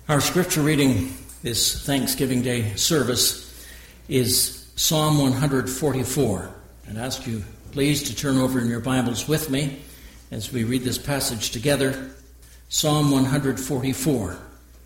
Our scripture reading this Thanksgiving Day service is Psalm 144. I'd ask you please to turn over in your Bibles with me as we read this passage together. Psalm 144.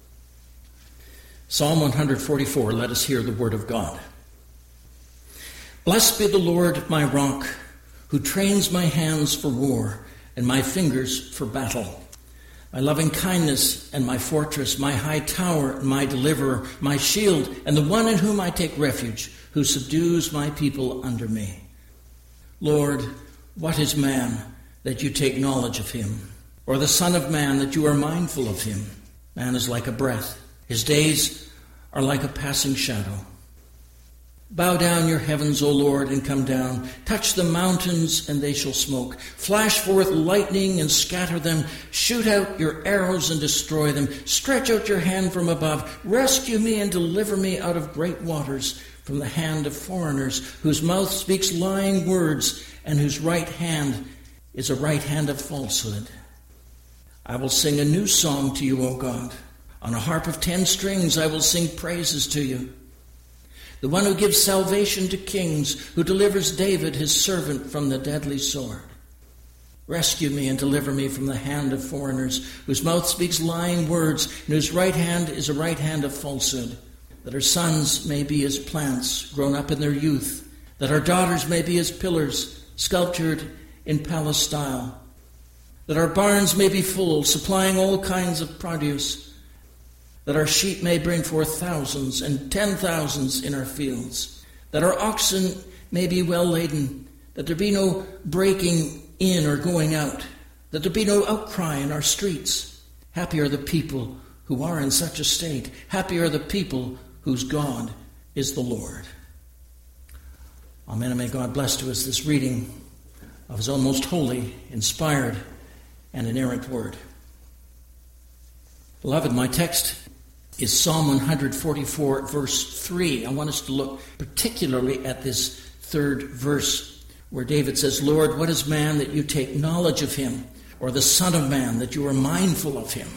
Psalm 144, let us hear the word of God. Blessed be the Lord my rock, who trains my hands for war and my fingers for battle. My loving kindness and my fortress, my high tower and my deliverer, my shield and the one in whom I take refuge, who subdues my people under me. Lord, what is man that you take knowledge of him, or the son of man that you are mindful of him? Man is like a breath. His days are like a passing shadow. Bow down your heavens, O Lord, and come down. Touch the mountains, and they shall smoke. Flash forth lightning and scatter them. Shoot out your arrows and destroy them. Stretch out your hand from above. Rescue me and deliver me out of great waters, from the hand of foreigners, whose mouth speaks lying words, and whose right hand is a right hand of falsehood. I will sing a new song to you, O God. On a harp of 10 strings I will sing praises to you. The one who gives salvation to kings, who delivers David his servant from the deadly sword. Rescue me and deliver me from the hand of foreigners, whose mouth speaks lying words, and whose right hand is a right hand of falsehood, that our sons may be as plants grown up in their youth, that our daughters may be as pillars sculptured in palace style, that our barns may be full, supplying all kinds of produce, that our sheep may bring forth thousands and 10,000s in our fields, that our oxen may be well laden, that there be no breaking in or going out, that there be no outcry in our streets. Happy are the people who are in such a state. Happy are the people whose God is the Lord. Amen, and may God bless to us this reading of his own most holy, inspired, and inerrant word. Beloved, my text is Psalm 144, verse 3. I want us to look particularly at this third verse where David says, Lord, what is man that you take knowledge of him, or the son of man that you are mindful of him?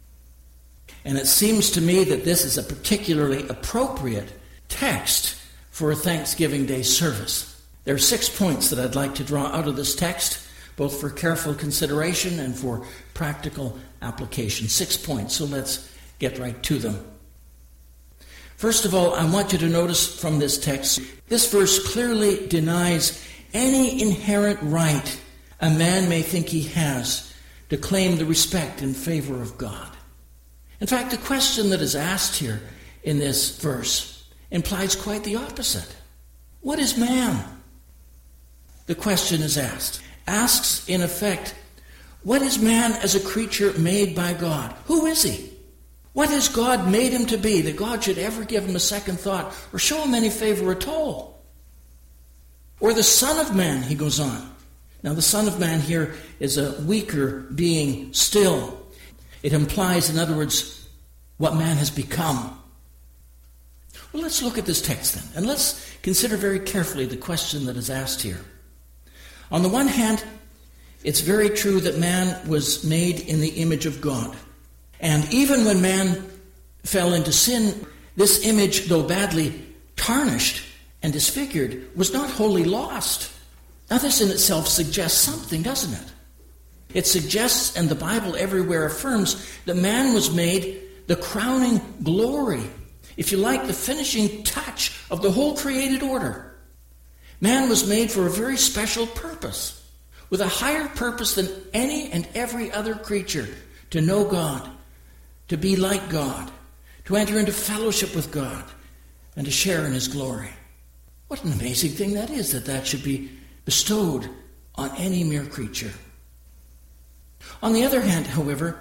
And it seems to me that this is a particularly appropriate text for a Thanksgiving Day service. There are 6 points that I'd like to draw out of this text, both for careful consideration and for practical application. 6 points, so let's get right to them. First of all, I want you to notice from this text, this verse clearly denies any inherent right a man may think he has to claim the respect and favor of God. In fact, the question that is asked here in this verse implies quite the opposite. What is man? The question is asks in effect, what is man as a creature made by God? Who is he? What has God made him to be that God should ever give him a second thought or show him any favor at all? Or the Son of Man, he goes on. Now the Son of Man here is a weaker being still. It implies, in other words, what man has become. Well, let's look at this text then, and let's consider very carefully the question that is asked here. On the one hand, it's very true that man was made in the image of God. And even when man fell into sin, this image, though badly tarnished and disfigured, was not wholly lost. Now this in itself suggests something, doesn't it? It suggests, and the Bible everywhere affirms, that man was made the crowning glory, if you like, the finishing touch of the whole created order. Man was made for a very special purpose, with a higher purpose than any and every other creature, to know God, to be like God, to enter into fellowship with God, and to share in his glory. What an amazing thing that is, that should be bestowed on any mere creature. On the other hand, however,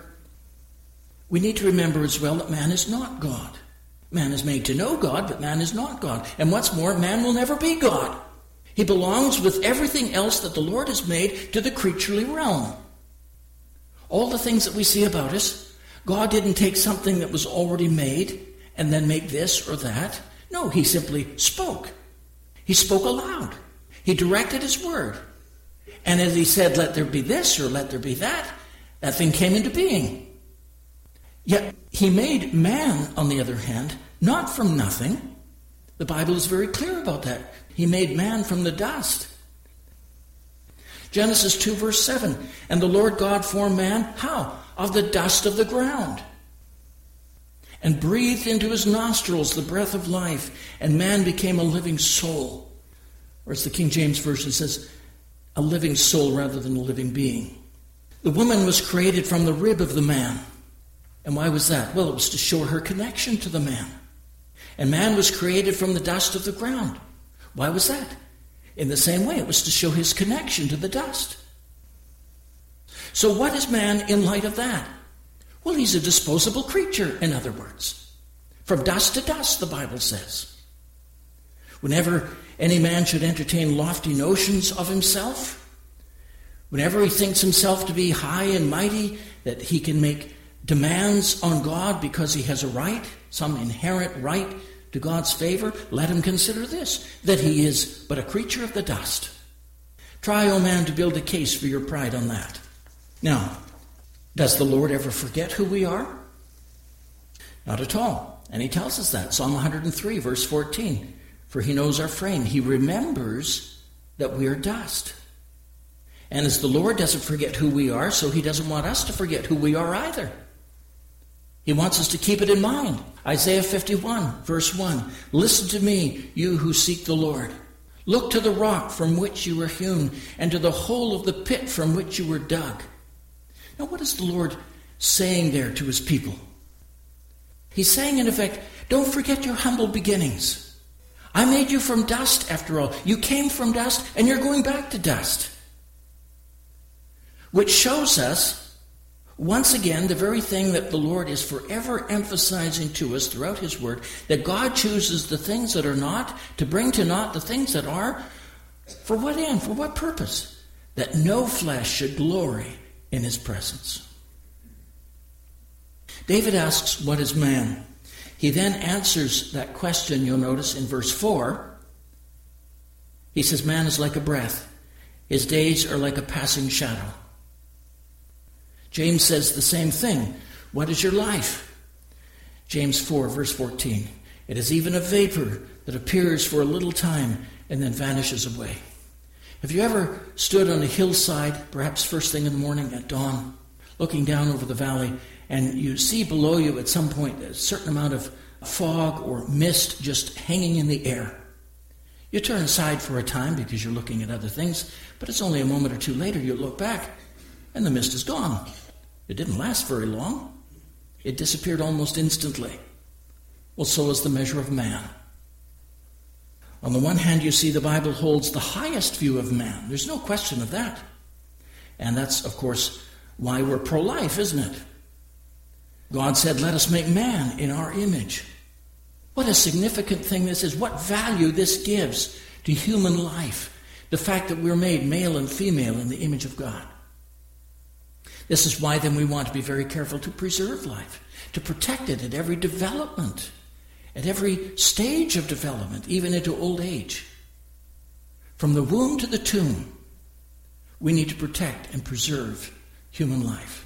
we need to remember as well that man is not God. Man is made to know God, but man is not God. And what's more, man will never be God. He belongs with everything else that the Lord has made to the creaturely realm. All the things that we see about us, God didn't take something that was already made and then make this or that. No, he simply spoke. He spoke aloud. He directed his word. And as he said, let there be this or let there be that, that thing came into being. Yet he made man, on the other hand, not from nothing. The Bible is very clear about that. He made man from the dust. Genesis 2 verse 7, and the Lord God formed man, how? Of the dust of the ground, and breathed into his nostrils the breath of life, and man became a living soul. Or as the King James Version says, a living soul rather than a living being. The woman was created from the rib of the man. And why was that? Well, it was to show her connection to the man. And man was created from the dust of the ground. Why was that? In the same way, it was to show his connection to the dust. So what is man in light of that? Well, he's a disposable creature, in other words. From dust to dust, the Bible says. Whenever any man should entertain lofty notions of himself, whenever he thinks himself to be high and mighty, that he can make demands on God because he has a right, some inherent right to God's favor, let him consider this, that he is but a creature of the dust. Try, O man, to build a case for your pride on that. Now, does the Lord ever forget who we are? Not at all. And he tells us that. Psalm 103, verse 14. For he knows our frame. He remembers that we are dust. And as the Lord doesn't forget who we are, so he doesn't want us to forget who we are either. He wants us to keep it in mind. Isaiah 51, verse 1. Listen to me, you who seek the Lord. Look to the rock from which you were hewn, and to the hole of the pit from which you were dug. Now, what is the Lord saying there to his people? He's saying, in effect, don't forget your humble beginnings. I made you from dust, after all. You came from dust, and you're going back to dust. Which shows us, once again, the very thing that the Lord is forever emphasizing to us throughout his word, that God chooses the things that are not to bring to naught the things that are. For what end? For what purpose? That no flesh should glory in his presence. David asks, what is man? He then answers that question, you'll notice, in verse 4. He says, man is like a breath. His days are like a passing shadow. James says the same thing. What is your life? James 4, verse 14. It is even a vapor that appears for a little time and then vanishes away. Have you ever stood on a hillside, perhaps first thing in the morning at dawn, looking down over the valley, and you see below you at some point a certain amount of fog or mist just hanging in the air? You turn aside for a time because you're looking at other things, but it's only a moment or two later you look back and the mist is gone. It didn't last very long. It disappeared almost instantly. Well, so is the measure of man. On the one hand, you see the Bible holds the highest view of man. There's no question of that. And that's, of course, why we're pro-life, isn't it? God said, let us make man in our image. What a significant thing this is. What value this gives to human life. The fact that we're made male and female in the image of God. This is why then we want to be very careful to preserve life, to protect it at every development, at every stage of development, even into old age. From the womb to the tomb, we need to protect and preserve human life.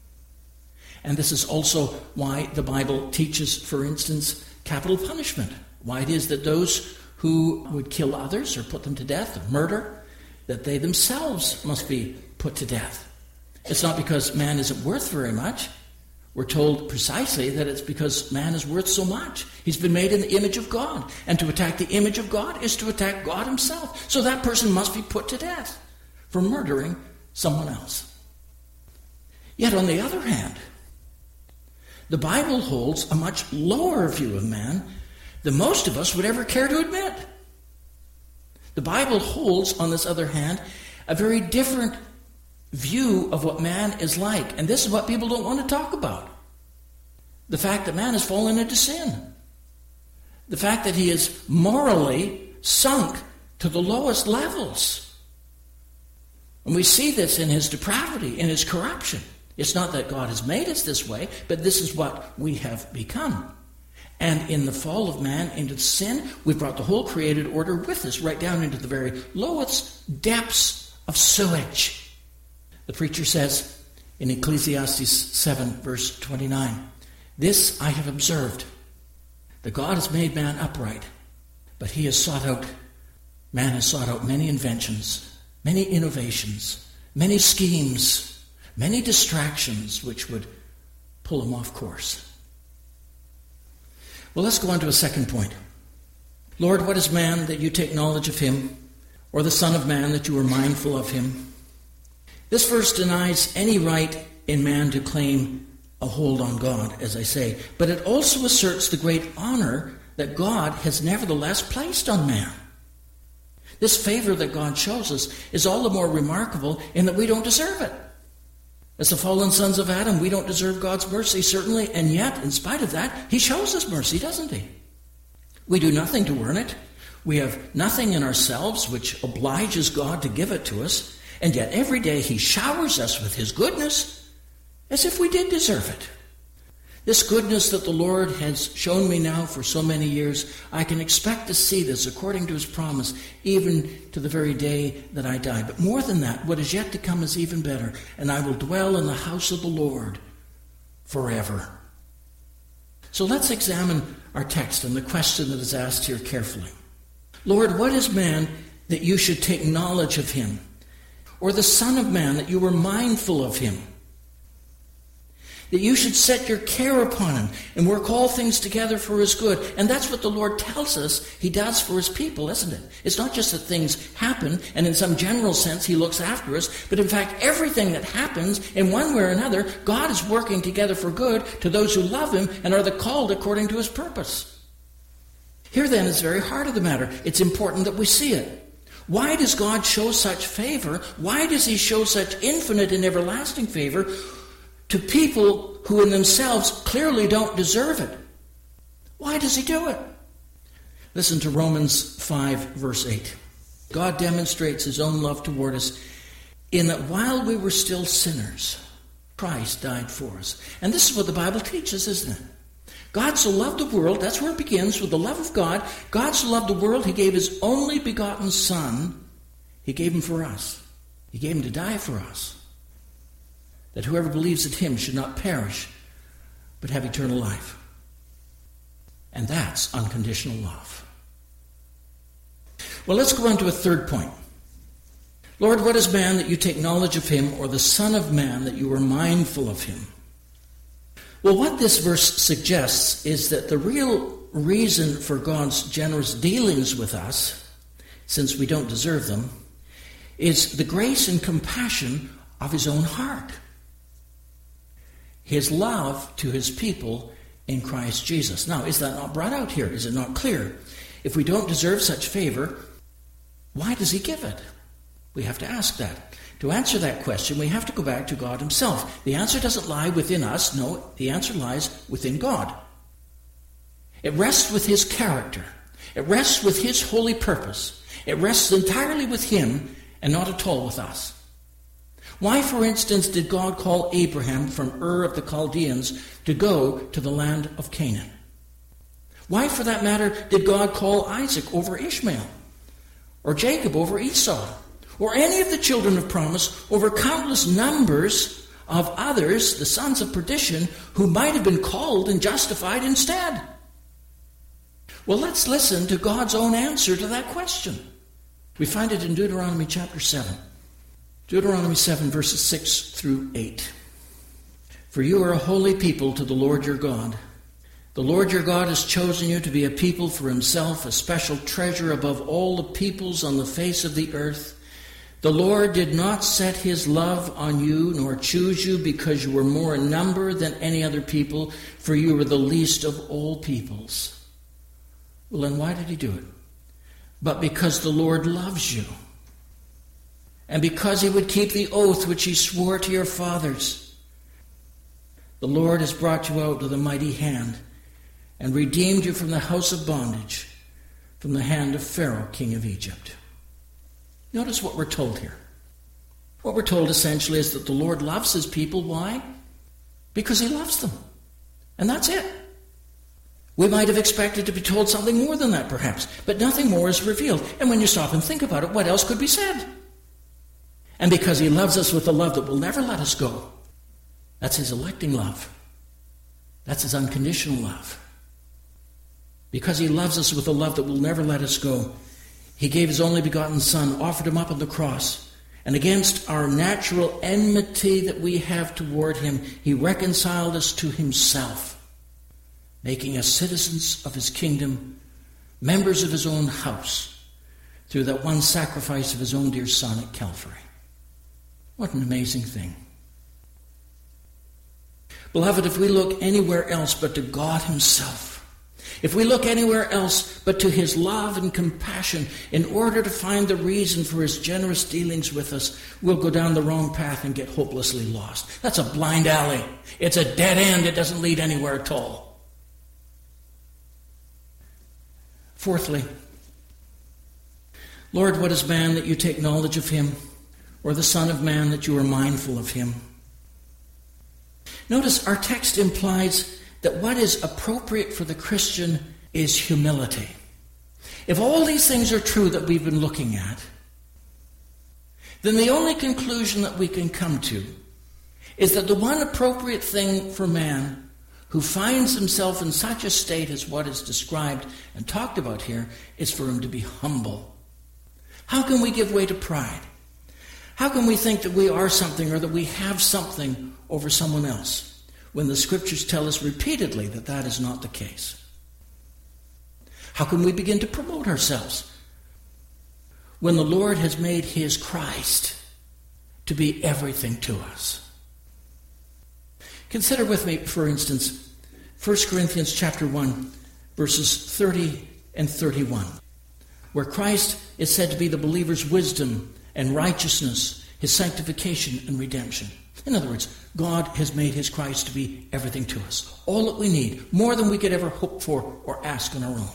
And this is also why the Bible teaches, for instance, capital punishment. Why it is that those who would kill others or put them to death or murder, that they themselves must be put to death. It's not because man isn't worth very much. We're told precisely that it's because man is worth so much. He's been made in the image of God. And to attack the image of God is to attack God himself. So that person must be put to death for murdering someone else. Yet on the other hand, the Bible holds a much lower view of man than most of us would ever care to admit. The Bible holds, on this other hand, a very different view of what man is like. And this is what people don't want to talk about. The fact that man has fallen into sin. The fact that he is morally sunk to the lowest levels. And we see this in his depravity, in his corruption. It's not that God has made us this way, but this is what we have become. And in the fall of man into sin, we've brought the whole created order with us, right down into the very lowest depths of sewage. The preacher says in Ecclesiastes 7, verse 29, This I have observed, that God has made man upright, but man has sought out many inventions, many innovations, many schemes, many distractions which would pull him off course. Well, let's go on to a second point. Lord, what is man that you take knowledge of him, or the Son of Man that you are mindful of him? This verse denies any right in man to claim a hold on God, as I say, but it also asserts the great honor that God has nevertheless placed on man. This favor that God shows us is all the more remarkable in that we don't deserve it. As the fallen sons of Adam, we don't deserve God's mercy, certainly, and yet, in spite of that, he shows us mercy, doesn't he? We do nothing to earn it. We have nothing in ourselves which obliges God to give it to us, and yet every day he showers us with his goodness as if we did deserve it. This goodness that the Lord has shown me now for so many years, I can expect to see this according to his promise, even to the very day that I die. But more than that, what is yet to come is even better, and I will dwell in the house of the Lord forever. So let's examine our text and the question that is asked here carefully. Lord, what is man that you should take knowledge of him? Or the Son of Man that you were mindful of him? That you should set your care upon him and work all things together for his good. And that's what the Lord tells us he does for his people, isn't it? It's not just that things happen and in some general sense he looks after us, but in fact everything that happens in one way or another, God is working together for good to those who love him and are the called according to his purpose. Here then is the very heart of the matter. It's important that we see it. Why does God show such favor? Why does he show such infinite and everlasting favor to people who in themselves clearly don't deserve it? Why does he do it? Listen to Romans 5, verse 8. God demonstrates his own love toward us in that while we were still sinners, Christ died for us. And this is what the Bible teaches, isn't it? God so loved the world, that's where it begins, with the love of God. God so loved the world, he gave his only begotten Son. He gave him for us. He gave him to die for us, that whoever believes in him should not perish, but have eternal life. And that's unconditional love. Well, let's go on to a third point. Lord, what is man that you take knowledge of him, or the Son of Man that you are mindful of him? Well, what this verse suggests is that the real reason for God's generous dealings with us, since we don't deserve them, is the grace and compassion of his own heart. His love to his people in Christ Jesus. Now, is that not brought out here? Is it not clear? If we don't deserve such favor, why does he give it? We have to ask that. To answer that question, we have to go back to God himself. The answer doesn't lie within us. No, the answer lies within God. It rests with his character. It rests with his holy purpose. It rests entirely with him and not at all with us. Why, for instance, did God call Abraham from Ur of the Chaldeans to go to the land of Canaan? Why, for that matter, did God call Isaac over Ishmael, or Jacob over Esau, or any of the children of promise over countless numbers of others, the sons of perdition, who might have been called and justified instead? Well, let's listen to God's own answer to that question. We find it in Deuteronomy chapter 7. Deuteronomy 7, verses 6 through 8. For you are a holy people to the Lord your God. The Lord your God has chosen you to be a people for himself, a special treasure above all the peoples on the face of the earth. The Lord did not set his love on you, nor choose you because you were more in number than any other people, for you were the least of all peoples. Well, then why did he do it? But because the Lord loves you, and because he would keep the oath which he swore to your fathers. The Lord has brought you out with a mighty hand, and redeemed you from the house of bondage, from the hand of Pharaoh, king of Egypt. Notice what we're told here. What we're told essentially is that the Lord loves his people. Why? Because he loves them. And that's it. We might have expected to be told something more than that, perhaps, but nothing more is revealed. And when you stop and think about it, what else could be said? And because he loves us with a love that will never let us go. That's his electing love. That's his unconditional love. Because he loves us with a love that will never let us go, he gave his only begotten Son, offered him up on the cross, and against our natural enmity that we have toward him, he reconciled us to himself, making us citizens of his kingdom, members of his own house, through that one sacrifice of his own dear Son at Calvary. What an amazing thing. Beloved, if we look anywhere else but to God himself, if we look anywhere else but to his love and compassion in order to find the reason for his generous dealings with us, we'll go down the wrong path and get hopelessly lost. That's a blind alley. It's a dead end. It doesn't lead anywhere at all. Fourthly, Lord, what is man that you take knowledge of him, or the Son of Man that you are mindful of him? Notice our text implies that what is appropriate for the Christian is humility. If all these things are true that we've been looking at, then the only conclusion that we can come to is that the one appropriate thing for man who finds himself in such a state as what is described and talked about here is for him to be humble. How can we give way to pride? How can we think that we are something or that we have something over someone else when the Scriptures tell us repeatedly that that is not the case? How can we begin to promote ourselves when the Lord has made his Christ to be everything to us? Consider with me, for instance, 1 Corinthians chapter 1, verses 30 and 31, where Christ is said to be the believer's wisdom and righteousness, his sanctification and redemption. In other words, God has made his Christ to be everything to us, all that we need, more than we could ever hope for or ask on our own.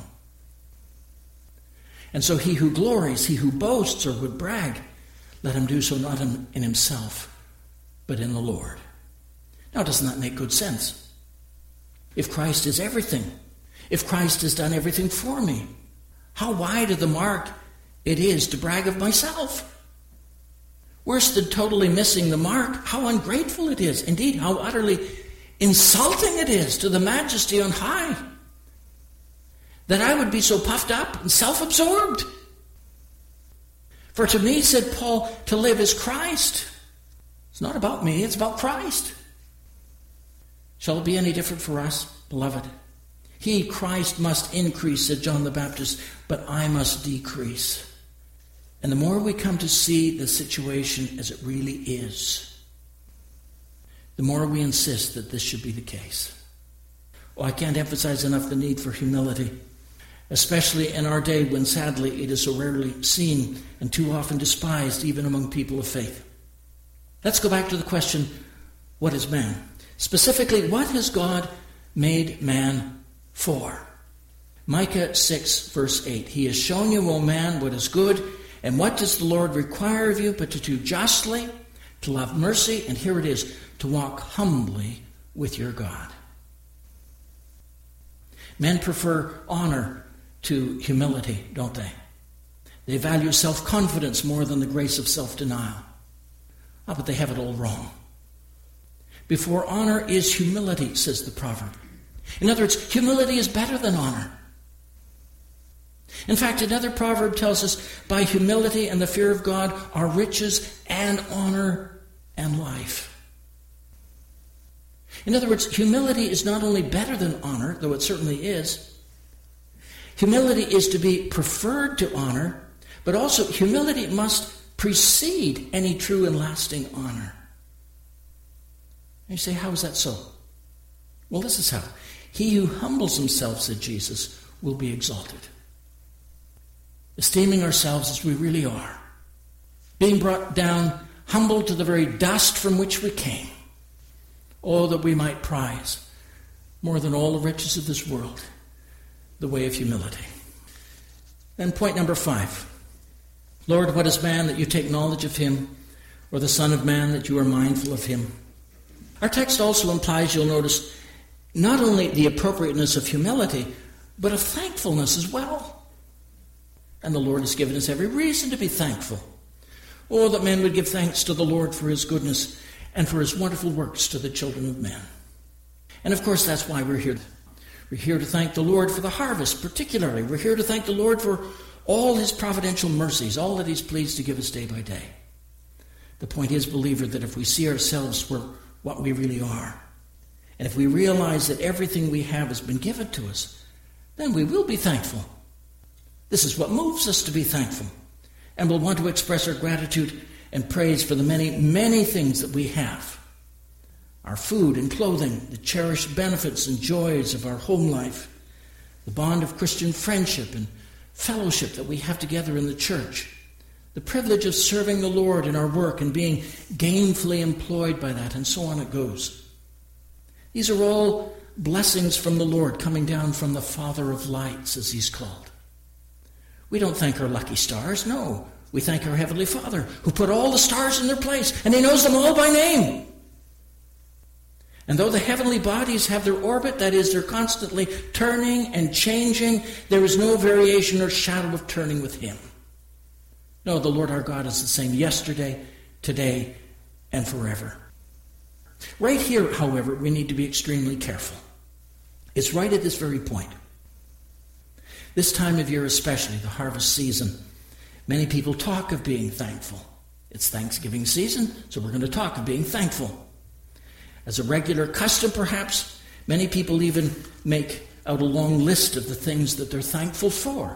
And so he who glories, he who boasts or would brag, let him do so not in himself, but in the Lord. Now, doesn't that make good sense? If Christ is everything, if Christ has done everything for me, how wide of the mark it is to brag of myself. Worse than totally missing the mark, how ungrateful it is. Indeed, how utterly insulting it is to the majesty on high that I would be so puffed up and self-absorbed. For to me, said Paul, to live is Christ. It's not about me, it's about Christ. Shall it be any different for us, beloved? He, Christ, must increase, said John the Baptist, but I must decrease. And the more we come to see the situation as it really is, the more we insist that this should be the case. Oh, I can't emphasize enough the need for humility, especially in our day when sadly it is so rarely seen and too often despised even among people of faith. Let's go back to the question, what is man? Specifically, what has God made man for? Micah 6, verse 8. He has shown you, O man, what is good, and what does the Lord require of you but to do justly, to love mercy, and here it is, to walk humbly with your God. Men prefer honor to humility, don't they? They value self-confidence more than the grace of self-denial. Oh, but they have it all wrong. Before honor is humility, says the proverb. In other words, humility is better than honor. In fact, another proverb tells us, by humility and the fear of God are riches and honor and life. In other words, humility is not only better than honor, though it certainly is. Humility is to be preferred to honor, but also humility must precede any true and lasting honor. And you say, how is that so? Well, this is how. He who humbles himself, said Jesus, will be exalted. Esteeming ourselves as we really are, being brought down, humbled to the very dust from which we came. Oh, that we might prize, more than all the riches of this world, the way of humility. Then point number 5. Lord, what is man that you take knowledge of him, or the Son of Man that you are mindful of him? Our text also implies, you'll notice, not only the appropriateness of humility, but of thankfulness as well. And the Lord has given us every reason to be thankful. Oh, that men would give thanks to the Lord for his goodness and for his wonderful works to the children of men. And of course, that's why we're here. We're here to thank the Lord for the harvest, particularly. We're here to thank the Lord for all his providential mercies, all that he's pleased to give us day by day. The point is, believer, that if we see ourselves for what we really are, and if we realize that everything we have has been given to us, then we will be thankful. This is what moves us to be thankful. And we'll want to express our gratitude and praise for the many, many things that we have. Our food and clothing, the cherished benefits and joys of our home life, the bond of Christian friendship and fellowship that we have together in the church, the privilege of serving the Lord in our work and being gainfully employed by that, and so on it goes. These are all blessings from the Lord coming down from the Father of lights, as he's called. We don't thank our lucky stars, no. We thank our Heavenly Father, who put all the stars in their place, and he knows them all by name. And though the heavenly bodies have their orbit, that is, they're constantly turning and changing, there is no variation or shadow of turning with him. No, the Lord our God is the same yesterday, today, and forever. Right here, however, we need to be extremely careful. It's right at this very point. This time of year especially, the harvest season, many people talk of being thankful. It's Thanksgiving season, so we're going to talk of being thankful. As a regular custom, perhaps, many people even make out a long list of the things that they're thankful for.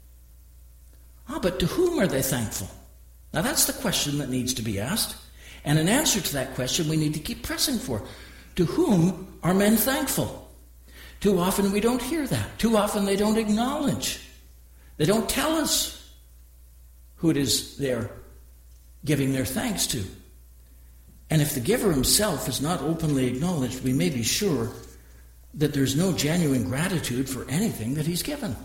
But to whom are they thankful? Now that's the question that needs to be asked. And an answer to that question we need to keep pressing for. To whom are men thankful? Too often we don't hear that. Too often they don't acknowledge. They don't tell us who it is they're giving their thanks to. And if the giver himself is not openly acknowledged, we may be sure that there's no genuine gratitude for anything that he's given.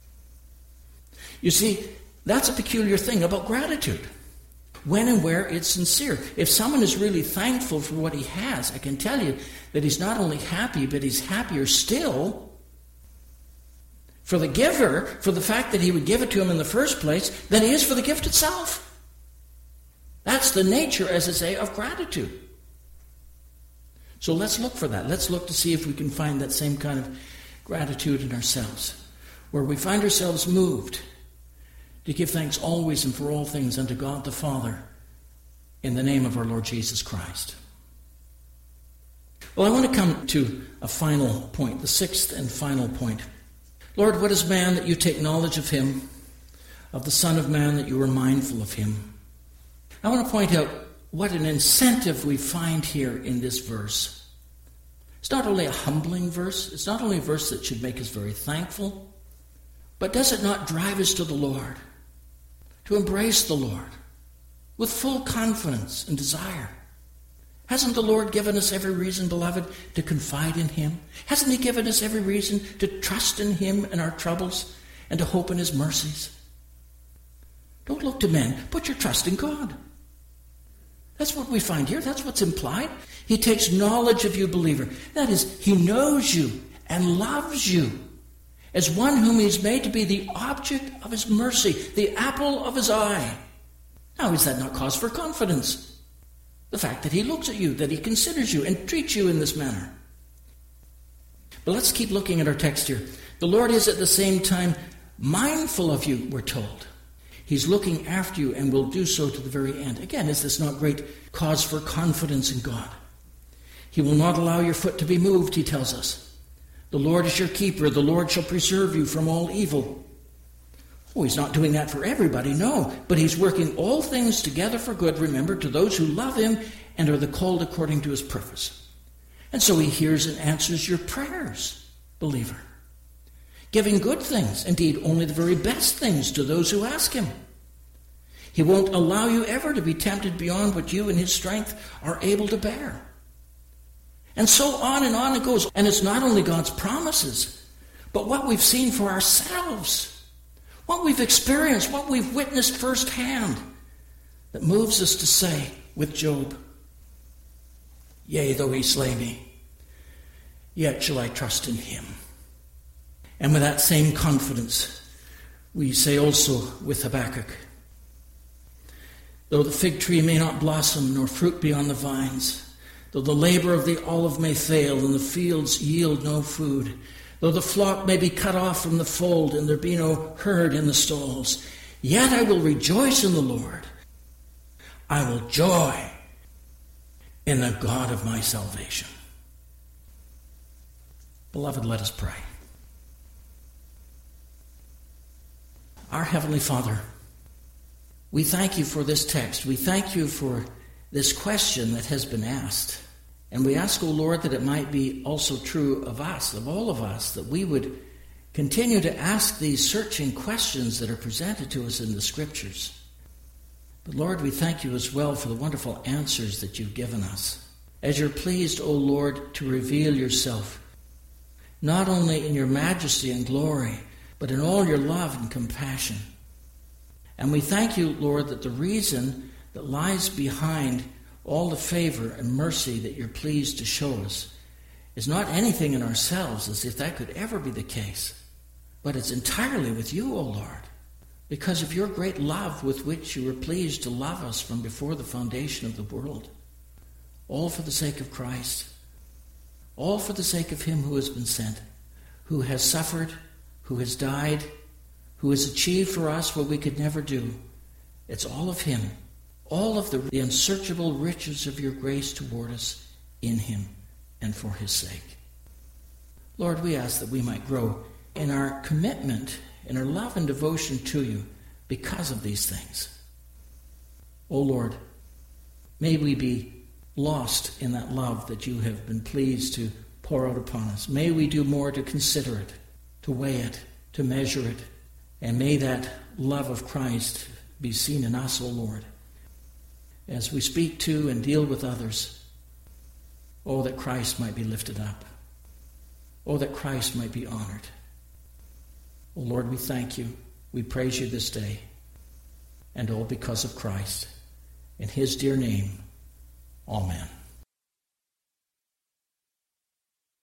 You see, that's a peculiar thing about gratitude. When and where it's sincere. If someone is really thankful for what he has, I can tell you that he's not only happy, but he's happier still for the giver, for the fact that he would give it to him in the first place, than he is for the gift itself. That's the nature, as I say, of gratitude. So let's look for that. Let's look to see if we can find that same kind of gratitude in ourselves, where we find ourselves moved to give thanks always and for all things unto God the Father in the name of our Lord Jesus Christ. Well, I want to come to a final point, the sixth and final point. Lord, what is man that you take knowledge of him, of the Son of Man that you are mindful of him? I want to point out what an incentive we find here in this verse. It's not only a humbling verse, it's not only a verse that should make us very thankful, but does it not drive us to the Lord, to embrace the Lord with full confidence and desire? Hasn't the Lord given us every reason, beloved, to confide in him? Hasn't he given us every reason to trust in him in our troubles and to hope in his mercies? Don't look to men. Put your trust in God. That's what we find here. That's what's implied. He takes knowledge of you, believer. That is, he knows you and loves you as one whom he's made to be the object of his mercy, the apple of his eye. Now, is that not cause for confidence? The fact that he looks at you, that he considers you and treats you in this manner. But let's keep looking at our text here. The Lord is at the same time mindful of you, we're told. He's looking after you and will do so to the very end. Again, is this not great cause for confidence in God? He will not allow your foot to be moved, he tells us. The Lord is your keeper. The Lord shall preserve you from all evil. Oh, he's not doing that for everybody, no. But he's working all things together for good, remember, to those who love him and are the called according to his purpose. And so he hears and answers your prayers, believer. Giving good things, indeed only the very best things to those who ask him. He won't allow you ever to be tempted beyond what you in his strength are able to bear. And so on it goes. And it's not only God's promises, but what we've seen for ourselves, what we've experienced, what we've witnessed firsthand, that moves us to say with Job, yea, though he slay me, yet shall I trust in him. And with that same confidence, we say also with Habakkuk, though the fig tree may not blossom, nor fruit be on the vines, Though the labor of the olive may fail, and the fields yield no food, though the flock may be cut off from the fold, and there be no herd in the stalls, yet I will rejoice in the Lord. I will joy in the God of my salvation. Beloved, let us pray. Our Heavenly Father, we thank you for this text. We thank you for this question that has been asked. And we ask, O Lord, that it might be also true of us, of all of us, that we would continue to ask these searching questions that are presented to us in the Scriptures. But Lord, we thank you as well for the wonderful answers that you've given us. As you're pleased, O Lord, to reveal yourself, not only in your majesty and glory, but in all your love and compassion. And we thank you, Lord, that the reason that lies behind all the favor and mercy that you're pleased to show us is not anything in ourselves, as if that could ever be the case, but it's entirely with you, O Lord, because of your great love with which you were pleased to love us from before the foundation of the world. All for the sake of Christ, all for the sake of him who has been sent, who has suffered, who has died, who has achieved for us what we could never do. It's all of him, all of the unsearchable riches of your grace toward us in him and for his sake. Lord, we ask that we might grow in our commitment, in our love and devotion to you because of these things. O Lord, may we be lost in that love that you have been pleased to pour out upon us. May we do more to consider it, to weigh it, to measure it, and may that love of Christ be seen in us, O Lord, as we speak to and deal with others. Oh, that Christ might be lifted up. Oh, that Christ might be honored. Oh, Lord, we thank you. We praise you this day. And all because of Christ. In his dear name, amen.